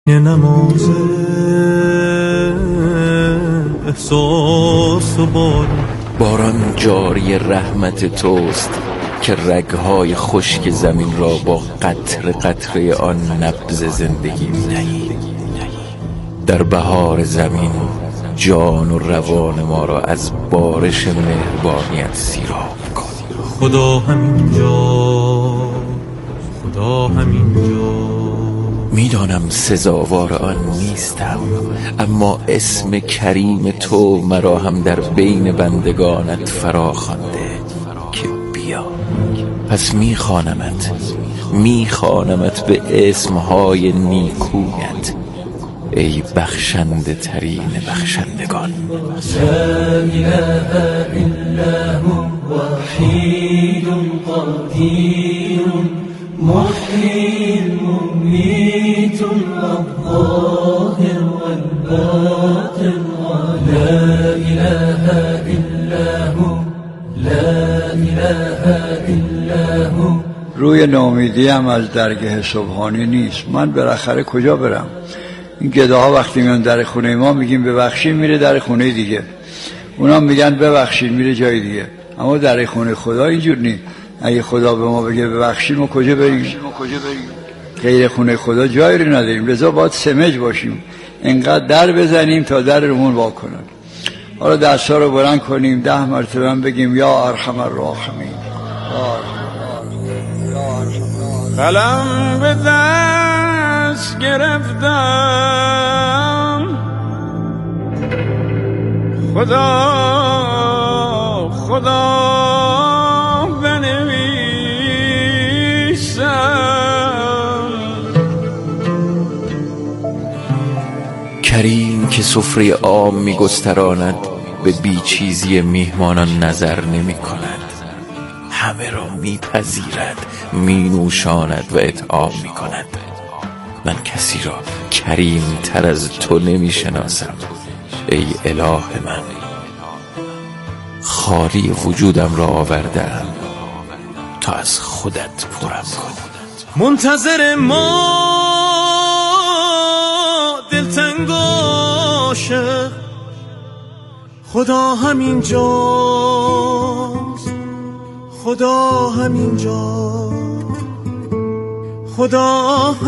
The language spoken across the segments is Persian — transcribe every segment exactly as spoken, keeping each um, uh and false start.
نماز احساس و باران باران جاری رحمت توست که رگهای خشک زمین را با قطره قطره آن نبض زندگی می‌دهی. در بهار زمین جان و روان ما را از بارش مهربانیت سیراب کن. خدا همینجا، خدا همینجا. میدانم سزاوار آن نیستم، اما اسم کریم تو مرا هم در بین بندگانت فرا خوانده که بیا. پس میخوانمت میخوانمت به اسمهای نیکویت، ای بخشنده ترین بخشندگان. لا اله الا هو وحید قدیر محیی ممیت الظاهر والباطن. لا اله الا هو لا اله الا هو. روی ناامیدی هم از درگاه صبحانه نیست. من بالاخره کجا برم؟ این گداها وقتی میان در خونه ما میگیم ببخشید، میره در خونه دیگه. اونا میگن ببخشید، میره جای دیگه. اما در خونه خدا اینجور نیست. اگه خدا به ما بگه ببخشید، ما کجا بریم؟ غیر خونه خدا جایی رو نداریم. لذا باید سمج باشیم، انقدر در بزنیم تا در رومون وا کنن. حالا دست‌ها رو بلند کنیم، ده مرتبه بگیم یا ارحم الراحمین. قلم به دست گرفتم، خدا خدا بنویسم. کریم که سفره عام میگستراند به بیچیزی میهمانان نظر نمی کند. همه را میپذیرد، مینوشاند و اطعام میکند. من کسی را کریم تر از تو نمیشناسم ای اله من. خاری وجودم را آوردم تا از خودت پرم کن. منتظر ما دلتنگ و عاشق، خدا همینجاست، خدا همینجا، خدا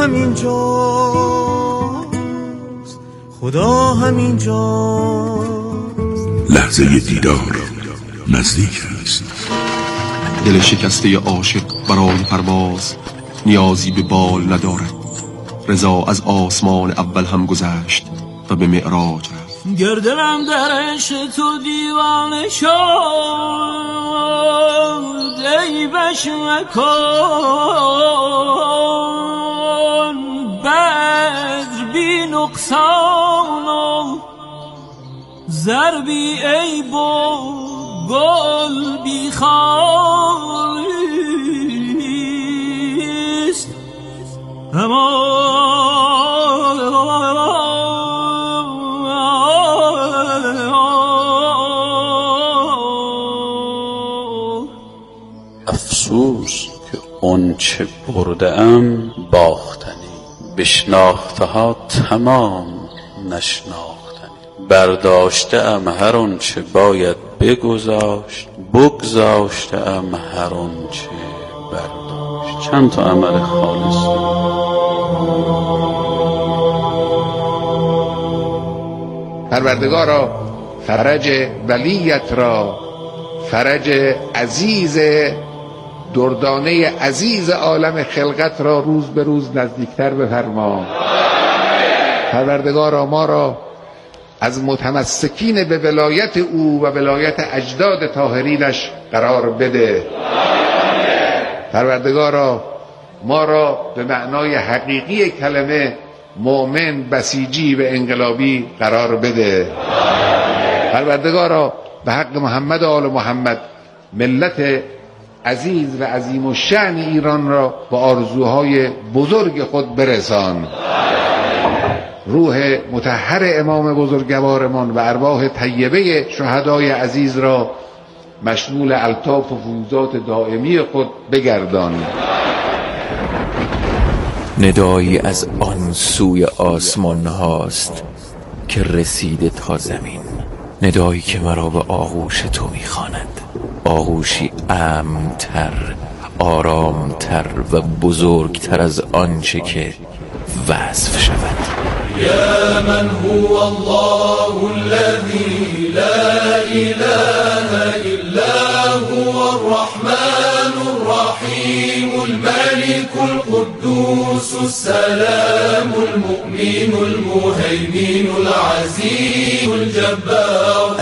همینجاست، خدا همینجاست. لحظه دیدار نزدیک است. دل شکسته عاشق برای پرواز نیازی به بال ندارد. رضا از آسمان اول هم گذشت و به معراج رفت. گردم در عشق تو دیوانه شد، ای بشمکان بدر بی نقصان و زربی ای با گل بی خاریست. اما افسوس که اون چه بردم باختنی، بشناخته ها تمام نشناختنی. برداشته ام هر اون چه باید بگذاشت، بگذاشته ام هر اون چه برداشت. چند تا عمل خالص پروردگارا فرج ولیت را، فرج عزیز دردانه عزیز عالم خلقت را روز به روز نزدیکتر بفرما. پروردگارا ما را از متمسکین به ولایت او و ولایت اجداد طاهرینش قرار بده. پروردگارا ما را به معنای حقیقی کلمه مؤمن، بسیجی و انقلابی قرار بده. پروردگارا به حق محمد و آل محمد ملت عزیز و عظیم و شأن ایران را با آرزوهای بزرگ خود برسان. روح مطهر امام بزرگوارمان و ارواح طیبه شهدای عزیز را مشمول الطاف و فیوزات دائمی خود بگردان. ندایی از آن سوی آسمان هاست که رسیده تا زمین، ندایی که مرا به آغوش تو میخواند، آغوشی امن‌تر، آرامتر و بزرگتر از آنچه که وصف شود. یا من هو الله الذی لا اله الا هو الرحمن الرحیم الملك القدوس السلام المؤمن المهيمن العزيز الجبار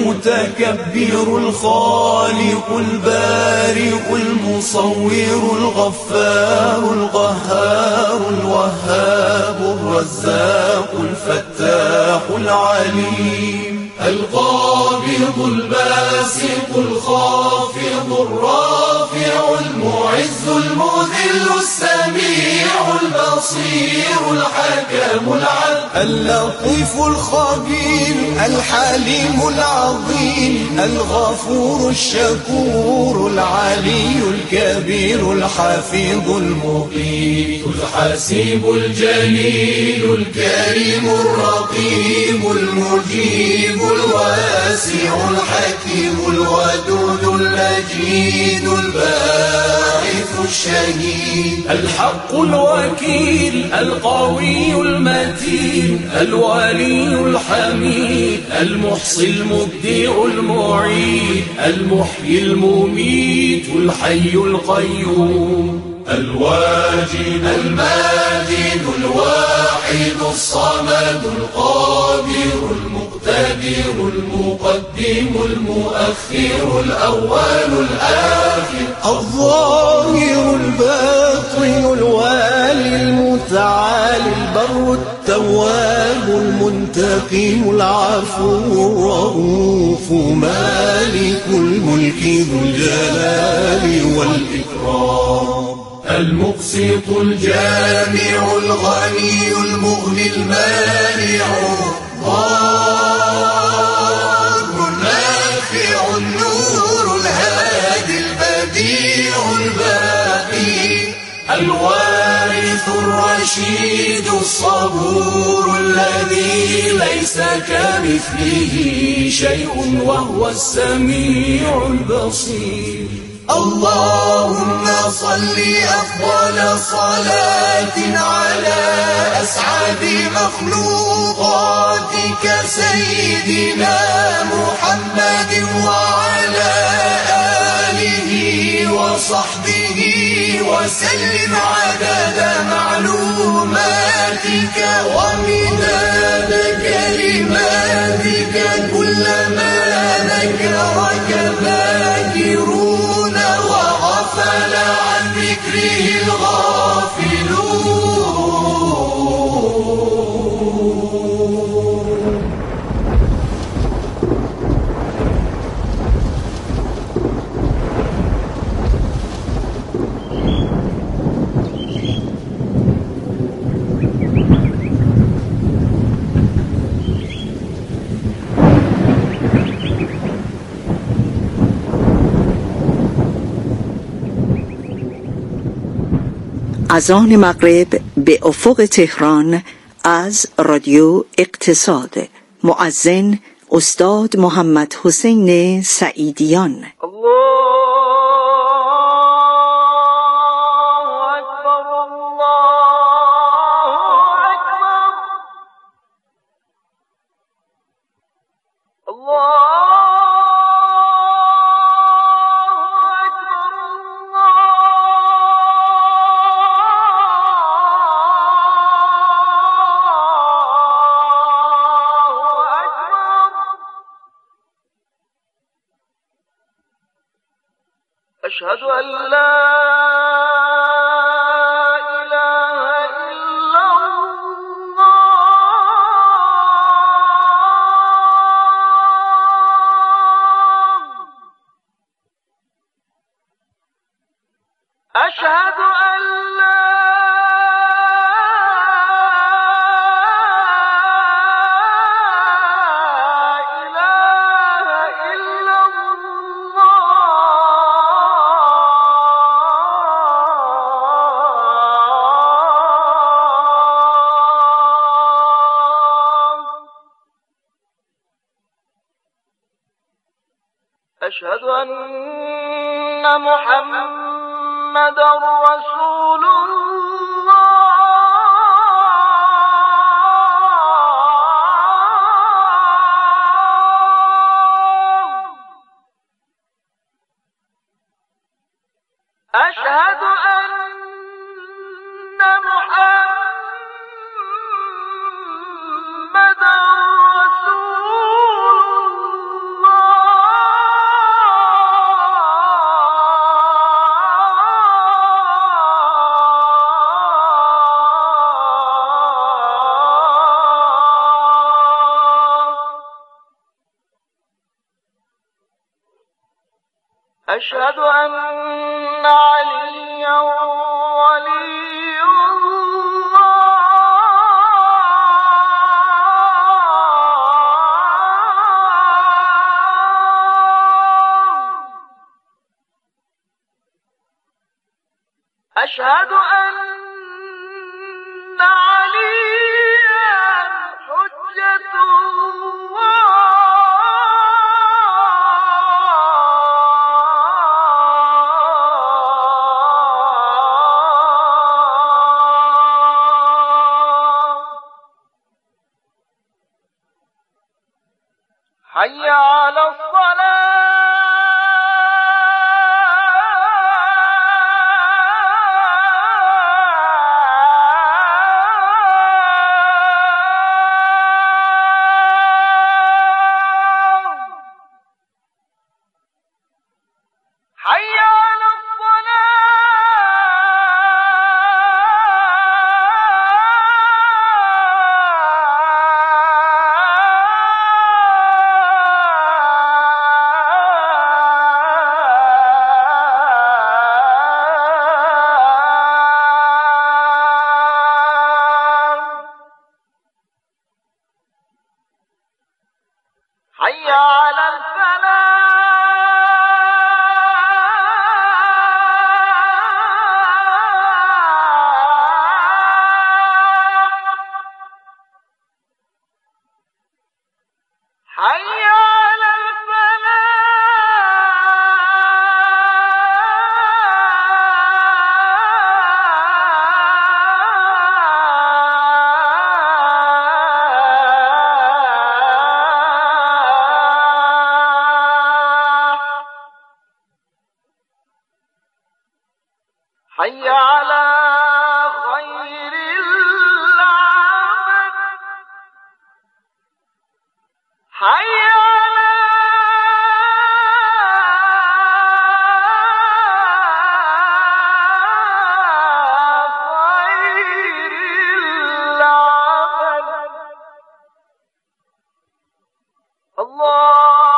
المتكبر الخالق البارئ المصور الغفار القهار الوهاب الرزاق الفتاح العليم القابض الباسط الخافض الرافع المعز المذل السميع البصير الحكم العدل اللطيف الخبير الحليم العظيم الغفور الشكور العلي الكبير الحفيظ المقيت الحسيب الجليل الكريم الرقيب المجيب الواسع الحكيم الودود المجيد الباعث الشهيد الحق الوكيل القوي المتين الولي الحميد المحصي المبدع المعيد المحيي المميت الحي القيوم الواجد الماجد الواحد الصمد القادر المقتدر المقدم المؤخر الأول الآخر الظاهر الباطن الوالي المتعالي البر التواب المنتقم العفو الرؤوف مالك الملك ذو الجلال والإكرام المقسط الجامع الغني المغني المانع الضار النافع النور الهادي البديع الباقي الوارث الرشيد الصبور الذي ليس كمثله شيء وهو السميع البصير اللهم صل أفضل صلاة على أسعد مخلوقاتك سيدنا محمد وعلى آله وصحبه وسلم عدد معلوماتك ومداد كلماتك كلما ذكرك ذاكرون وغفل عن ذكره الغافلون. اذان مغرب به افق تهران از رادیو اقتصاد. مؤذن استاد محمد حسین سعیدیان. أشهد أن لا إله إلا الله أشهد أن لا إله إلا الله أشهد أن محمد رسول الله. أشهد أن محمد أشهد أن عليا ولي الله. أشهد أن عليا حجة الله. حي على الصلاة. حي على حي على الفلاح. حي على حي على خير العمل. حي على خير العمل. الله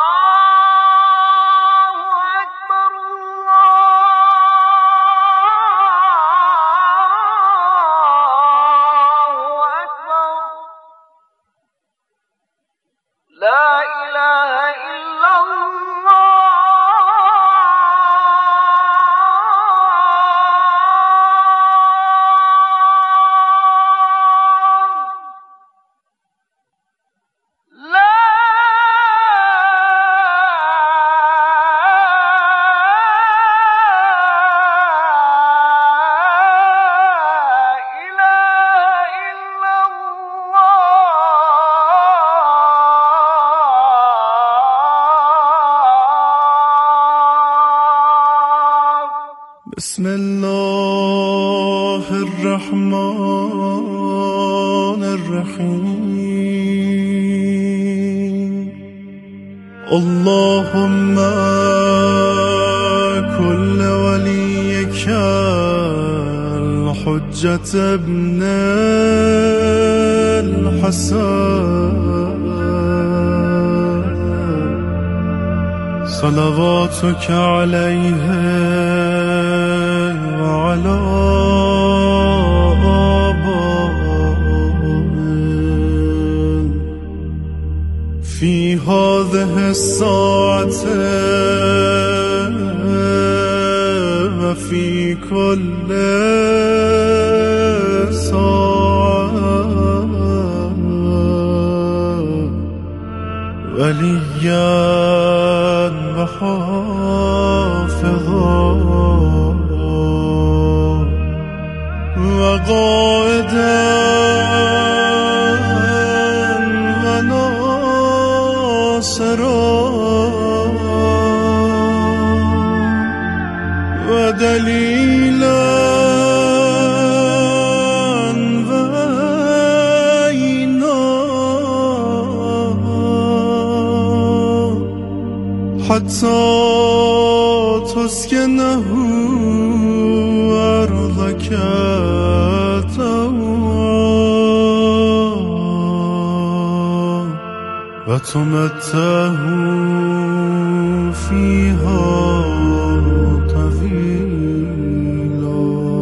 لا إله إلا الله. لا إله إلا بسم الله الرحمن الرحيم. اللهم كل وليك الحجة ابن الحسن صلواتك عليه وعلى آبائه في هذه الساعة وفي كل ساعة وليا و حافظا و قائدا و ناصرا و دلیلا حتى تسكنه أرضك وتمتعه فيها طويلا.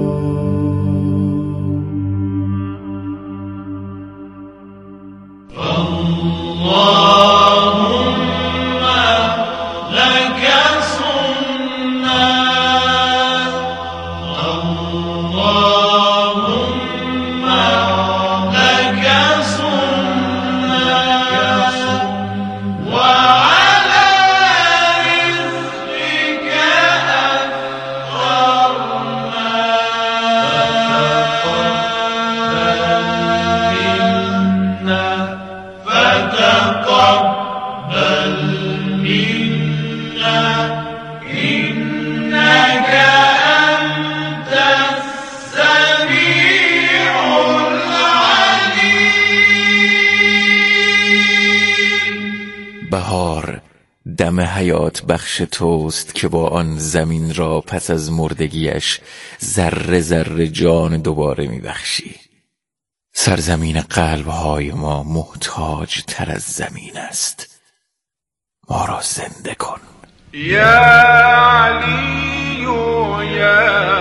بهار دم حیات بخش توست که با آن زمین را پس از مردگیش ذره ذره جان دوباره میبخشی. سرزمین قلبهای ما محتاج تر از زمین است. ما را زنده کن. یا علی یا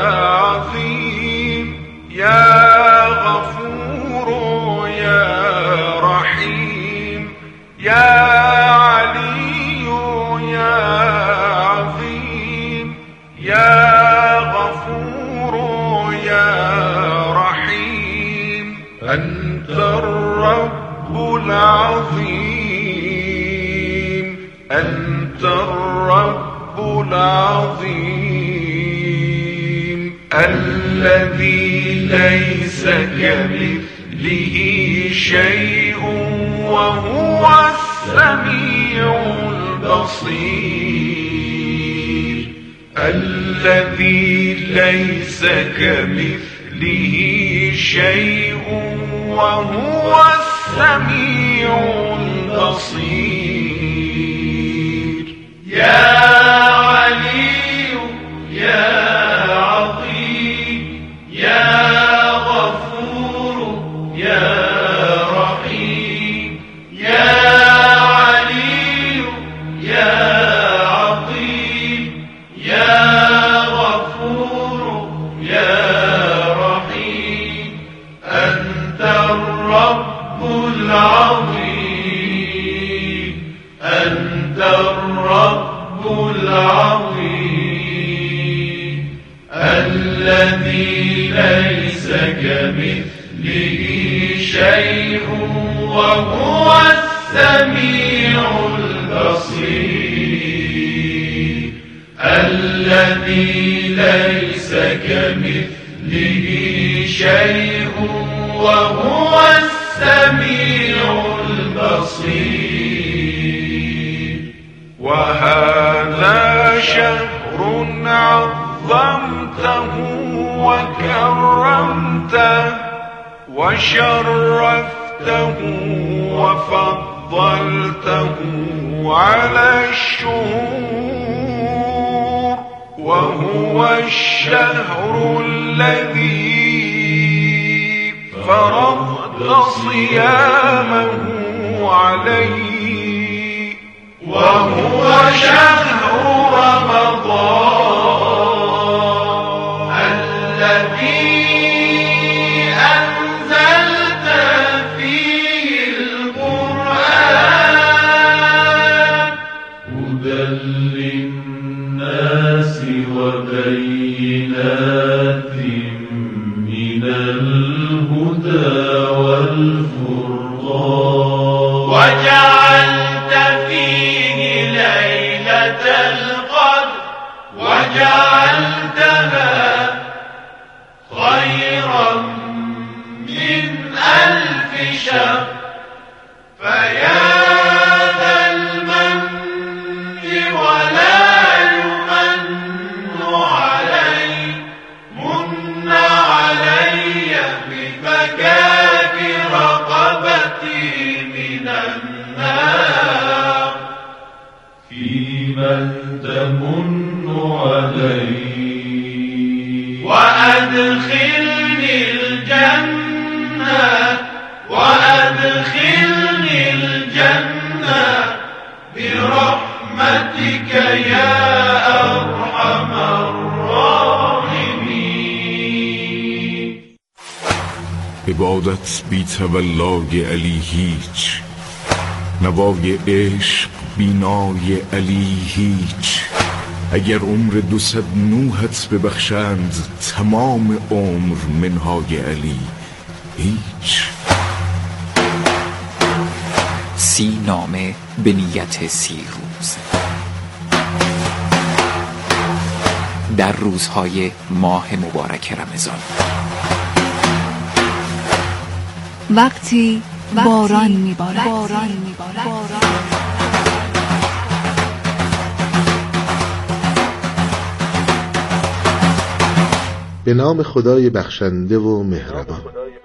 عظیم یا غفور یا رحیم یا أنت الرب العظيم أنت الرب العظيم الذي ليس كمثله شيء وهو السميع البصير الذي ليس كمثله شيء وهو السميع البصير. يا علي يا عظيم يا غفور يا رحيم يا علي يا عظيم يا غفور يا الرب العظيم أنت الرب العظيم الذي ليس كمثله شيء وهو السميع البصير الذي ليس كمثله شيء وهو السميع البصير. وهذا شهر عظمته وكرمته وشرفته وفضلته على الشهور وهو الشهر الذي فرضت صيامه عليه وهو شهر رمضان الذي أنزلت فيه القرآن هدى للناس وبينات من الهدى والفرقان وجعلت فيه ليلة فيا ذا المن ولا يمن علي من علي بفكاك رقبتي من النار فيمن تمن علي وأدخلني الجنة وأدخلني الجنة برحمتك يا أرحم الراحمين. عبادت بی تولای علی هیچ، نوای عشق بینای علی هیچ. اگر عمر دوصد نوحت ببخشند، تمام عمر منهای علی هیچ. سی نامه به نیت سی روز در روزهای ماه مبارک رمضان. وقتی باران میبارد باران میبارد به نام خدای بخشنده و مهربان.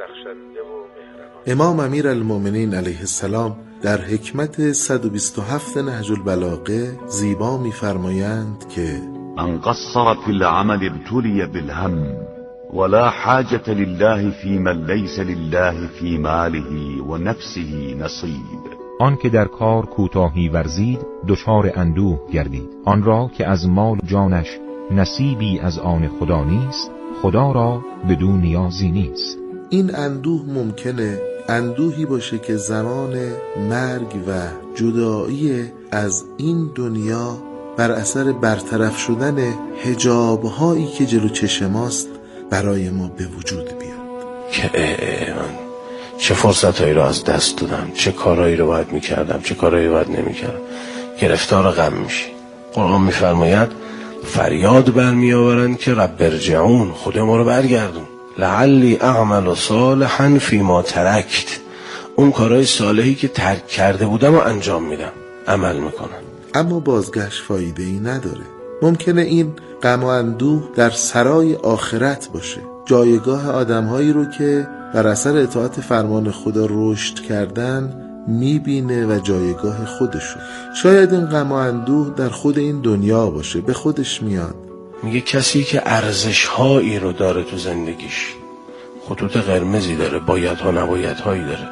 امام امیرالمومنین علیه السلام در حکمت صد و بیست و هفت نهج البلاغه زیبا می‌فرمایند که من قصر في العمل ابتلي بالهم ولا حاجة لله في من ليس لله في ماله و نفسه نصیب. آن که در کار کوتاهی ورزید دچار اندوه گردید، آن را که از مال جانش نصیبی از آن خدا نیست، خدا را بدون نیازی نیست. این اندوه ممکنه اندوهی باشه که زمان مرگ و جدایی از این دنیا بر اثر برطرف شدن حجاب‌هایی که جلو چشم ماست برای ما به وجود بیاد. که من چه فرصتایی رو از دست دادم، چه کارهایی رو باید میکردم، چه کارهایی باید نمیکردم. گرفتار غم میشی. قرآن میفرماید فریاد برمی آورند که رب ارجعون، خدا ما رو برگردون، لعلی اعمل صالحا فیما ترکت، اون کارهای صالحی که ترک کرده بودم و انجام میدم، عمل میکنم. اما بازگشت فایده ای نداره. ممکنه این غم و اندوه در سرای آخرت باشه، جایگاه آدمهایی رو که بر اثر اطاعت فرمان خدا رشد کردن میبینه و جایگاه خودشو. شاید این غم و اندوه در خود این دنیا باشه، به خودش میاد. میگه کسی که ارزش‌هایی رو داره تو زندگیش، خطوط قرمزی داره، بایدها نبایدهایی داره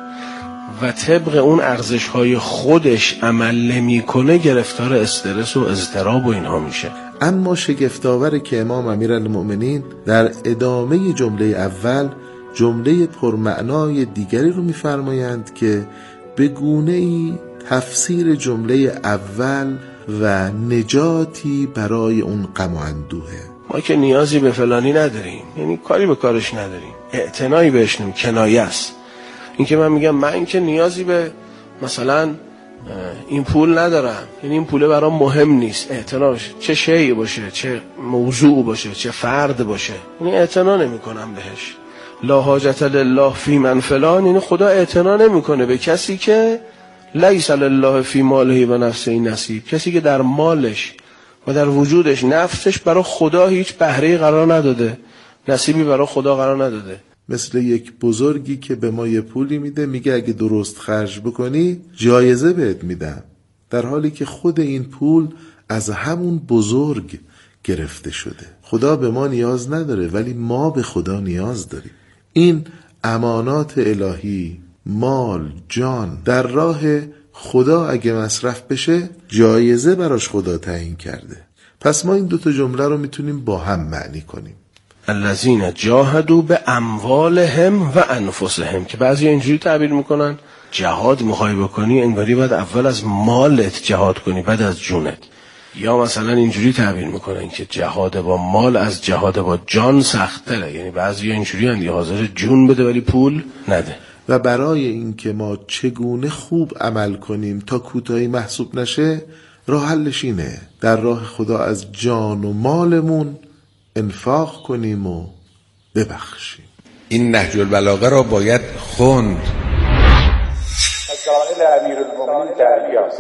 و طبق اون ارزش‌های خودش عمل نمی‌کنه، گرفتار استرس و اضطراب و اینها میشه. اما شگفت‌آوره که امام امیرالمومنین در ادامه جمله اول جمله پرمعنای دیگری رو می‌فرمایند که به گونه‌ای تفسیر جمله اول و نجاتی برای اون غم و اندوهه. ما که نیازی به فلانی نداریم، یعنی کاری به کارش نداریم، اعتنایی بهش نمی، کنایه است. این که من میگم من این که نیازی به مثلا این پول ندارم، یعنی این پوله برام مهم نیست، اعتنا باشه، چه شیعی باشه، چه موضوع باشه، چه فرد باشه، یعنی اعتنا نمی کنم بهش. لا حاجت لله فی من فلان، یعنی خدا اعتنا نمیکنه به کسی که لیس لله فی ماله و نفسه نصیب، کسی که در مالش و در وجودش نفسش برای خدا هیچ بهره‌ای قرار نداده، نصیبی برای خدا قرار نداده. مثل یک بزرگی که به ما یه پولی میده، میگه اگه درست خرج بکنی جایزه بهت میدم، در حالی که خود این پول از همون بزرگ گرفته شده. خدا به ما نیاز نداره ولی ما به خدا نیاز داریم. این امانات الهی، مال، جان در راه خدا اگه مصرف بشه جایزه براش خدا تعیین کرده. پس ما این دوتا جمله رو میتونیم با هم معنی کنیم. الذین جاهدوا به اموالهم و انفسهم، که بعضی اینجوری تعبیر میکنن جهاد میخوای بکنی انگاری باید اول از مالت جهاد کنی بعد از جونت، یا مثلا اینجوری تعبیر میکنن که جهاد با مال از جهاد با جان سخت‌تره، یعنی بعضی اینجوری اند حاضر جون بده ولی پول نده. و برای اینکه ما چگونه خوب عمل کنیم تا کوتاهی محسوب نشه، راه حلش اینه در راه خدا از جان و مالمون انفاق کنیم و ببخشیم. این نهج البلاغه را باید خوند. شامل امیرالمومنین تعالی است.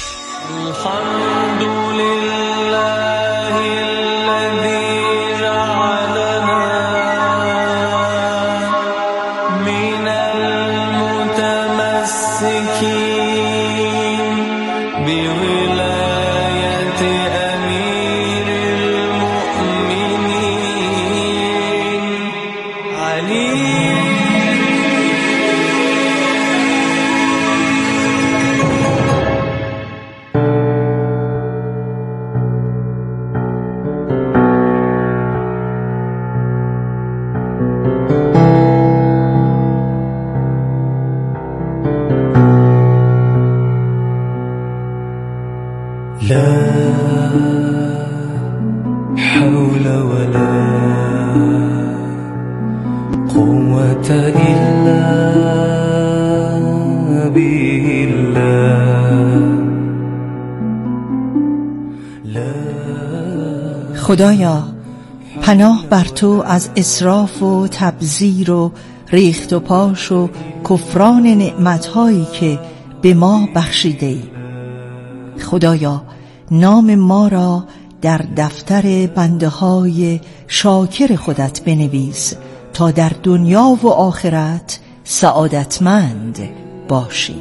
خدایا پناه بر تو از اسراف و تبذیر و ریخت و پاش و کفران نعمتهایی که به ما بخشیده ای. خدایا نام ما را در دفتر بنده های شاکر خودت بنویس تا در دنیا و آخرت سعادتمند باشیم.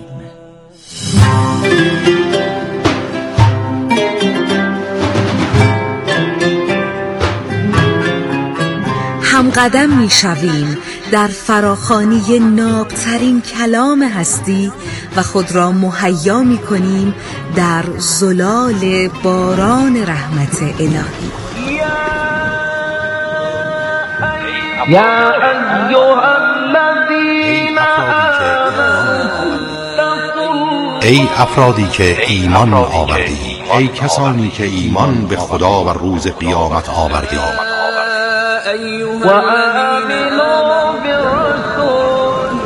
هم قدم می شویم در فراخوانی نابترین کلام هستی و خود را مهیا می کنیم در زلال باران رحمت الهی. یا ایها الذین ای افرادی که ایمان آوردید، ای کسانی که ایمان به خدا و روز قیامت آوردید، و آمنوا بالرسول،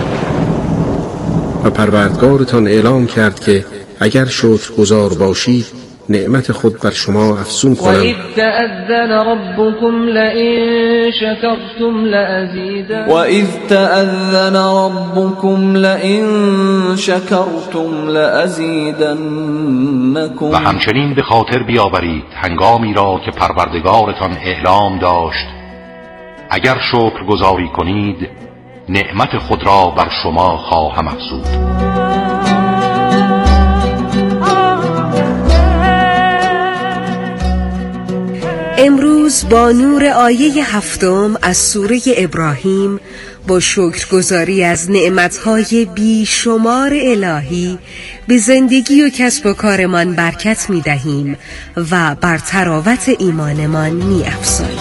و پروردگارتان اعلام کرد که اگر شکرگزار باشید نعمت خود بر شما افزون کنم. و اذ تأذن ربكم لئن شکرتم لأزیدن و اذ تأذن ربكم لئن شکرتم لأزیدنکم، و همچنین به خاطر بیاورید هنگامی را که پروردگارتان اعلام داشت اگر شکرگزاری کنید نعمت خود را بر شما خواهم افزود. امروز با نور آیه هفتم از سوره ابراهیم با شکرگزاری از نعمتهای بیشمار الهی به زندگی و کسب و کارمان برکت می دهیم و بر تراوت ایمانمان می افزاییم.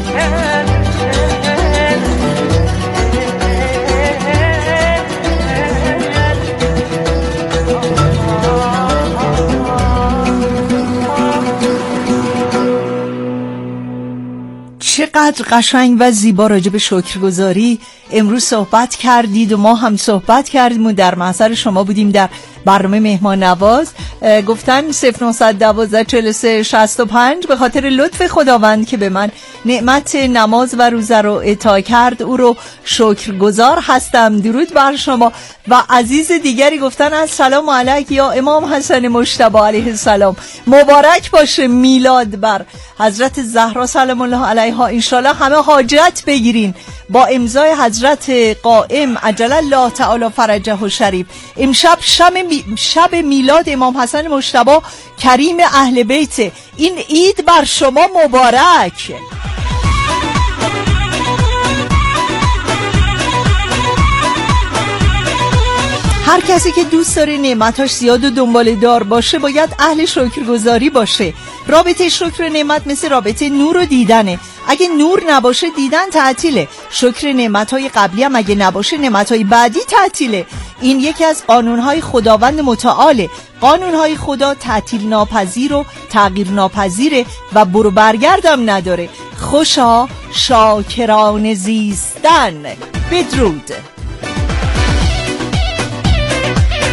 چقدر قشنگ و زیبا راجع به شکرگزاری امروز صحبت کردید و ما هم صحبت کردیم و در محضر شما بودیم در برنامه مهمان نواز. گفتن صفر نهصد و دوازده چهل و سه شصت و پنج به خاطر لطف خداوند که به من نعمت نماز و روزه رو عطا کرد او رو شکرگزار هستم. درود بر شما. و عزیز دیگری گفتن السلام علیک یا امام حسن مجتبی علیه السلام، مبارک باشه میلاد بر حضرت زهرا سلام الله علیها، انشالله همه حاجت بگیرین با امضای حضرت قائم عجل الله تعالی فرجه و شریف. امشب شب, شب میلاد امام حسن مجتبی کریم اهل بیت، این عید بر شما مبارک. هر کسی که دوست داره نعمتاش زیاد و دنبال دار باشه باید اهل شکرگزاری باشه. رابطه شکر نعمت مثل رابطه نور و دیدنه. اگه نور نباشه دیدن تعطیله. شکر نعمتهای قبلی هم اگه نباشه نعمتهای بعدی تعطیله. این یکی از قانونهای خداوند متعاله. قانونهای خدا تعطیل ناپذیر و تغییر ناپذیره و برو برگردم نداره. خوشا شاکران زیستن. بدرود.